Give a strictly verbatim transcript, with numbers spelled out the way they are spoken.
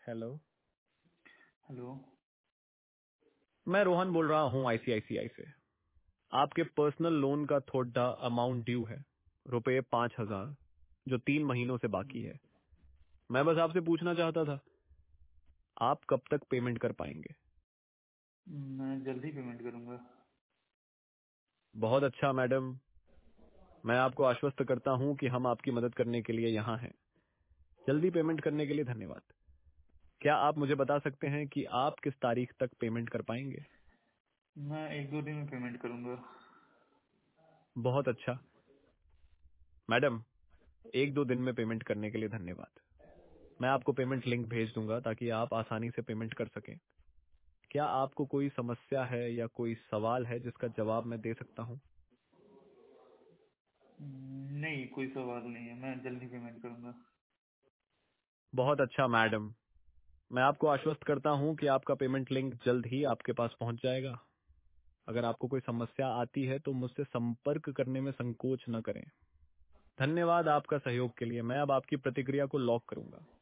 Hello. Hello. मैं रोहन बोल रहा हूँ आईसीआईसीआई से। आपके पर्सनल लोन का थोड़ा अमाउंट ड्यू है, रुपए पांच हजार, जो तीन महीनों से बाकी है। मैं बस आपसे पूछना चाहता था, आप कब तक पेमेंट कर पाएंगे? मैं जल्दी पेमेंट करूंगा। बहुत अच्छा मैडम, मैं आपको आश्वस्त करता हूँ कि हम आपकी मदद करने के लिए यहाँ हैं। जल्दी पेमेंट करने के लिए धन्यवाद। क्या आप मुझे बता सकते हैं कि आप किस तारीख तक पेमेंट कर पाएंगे? मैं एक दो दिन में पेमेंट करूंगा। बहुत अच्छा मैडम, एक दो दिन में पेमेंट करने के लिए धन्यवाद। मैं आपको पेमेंट लिंक भेज दूंगा ताकि आप आसानी से पेमेंट कर सकें। क्या आपको कोई समस्या है या कोई सवाल है जिसका जवाब मैं दे सकता हूं? नहीं, कोई सवाल नहीं है, मैं जल्दी पेमेंट करूंगा। बहुत अच्छा मैडम, मैं आपको आश्वस्त करता हूं कि आपका पेमेंट लिंक जल्द ही आपके पास पहुंच जाएगा। अगर आपको कोई समस्या आती है तो मुझसे संपर्क करने में संकोच न करें। धन्यवाद आपका सहयोग के लिए। मैं अब आपकी प्रतिक्रिया को लॉक करूंगा।